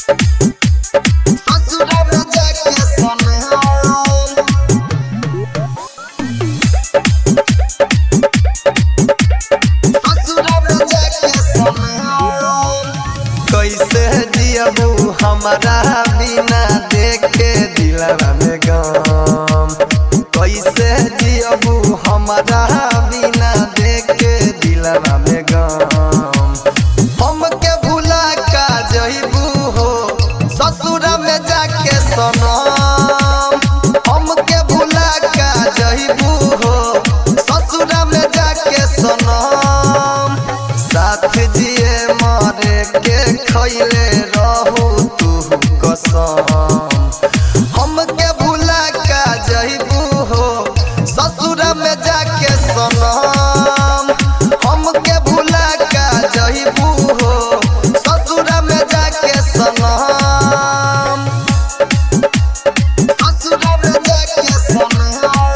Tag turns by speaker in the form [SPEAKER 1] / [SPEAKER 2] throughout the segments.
[SPEAKER 1] ससुरा में जाके सनम ससुरा में जाके सनम कैसे जियबू हमारा बिना देखे दिलवा में गम कैसे जियबू हमारा बिना देखे दिलवा में गम हमके भुला का जइबू हो ससुरा में जाके सनम हमके भुला का जइबू हो ससुरा में जाके सनम साथ जिए मरे के खइले रहू तू कसम हमके भुला का जइबू हो ससुरा में जाके सनम हमके भुला का जइबू हो ससुरा में जाके सनम ससुरा में जाके सनम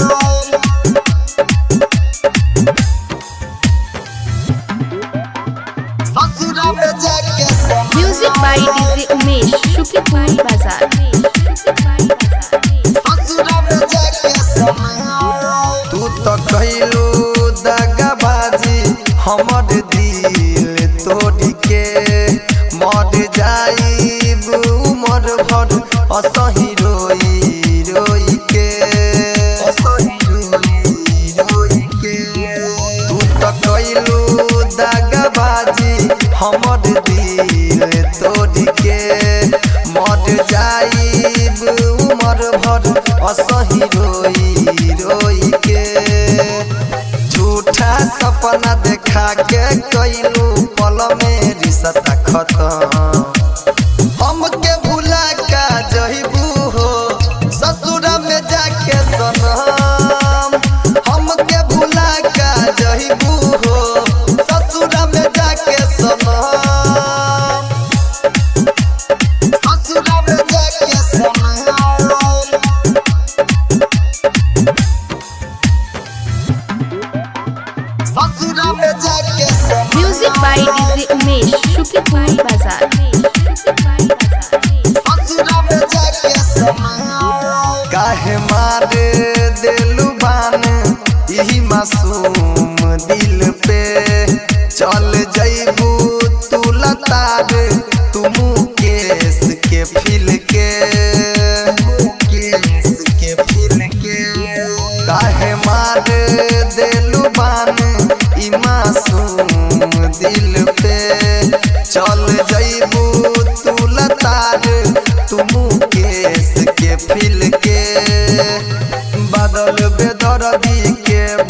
[SPEAKER 1] ससुरा में जाके सनम
[SPEAKER 2] म्यूजिक बाय डीजे उमेश शुक्रिया बाजार
[SPEAKER 1] ससुरा में जाके सनम तू तो कहलू दगाबाजी हमर दिल तोड़ के मर जाइब उमर भर असही रोई रोई के असही रोई रोई के तू तो कहलू दगाबाजी हमर दिल तोड़ के मर जाइब उमर भर असही रोई रोई के झूठा सपना देखा के कइलू पल में रिश्ता खत्म हमके भुला का जइबू हो ससुरा में जाके सनम हमके भुला का जइबू हो ससुरा में जाके सनम ससुरा में जाके सनम ससुरा में जाके सनम
[SPEAKER 2] म्यूजिक बाय डीजे उमेश शुक्रिया बाजार
[SPEAKER 1] ससुरा में जाके सनम काहे मारे दिलु बान यही मासूम दिल पे चल जइबू तू लतार तू मुकेश के फिल के मुकेश के फिल के काहे मारे दिलु बान ई मासूम दिल पे चल जइबू तू लतार तू मुकेश के फिल के बादल बेदर्दी के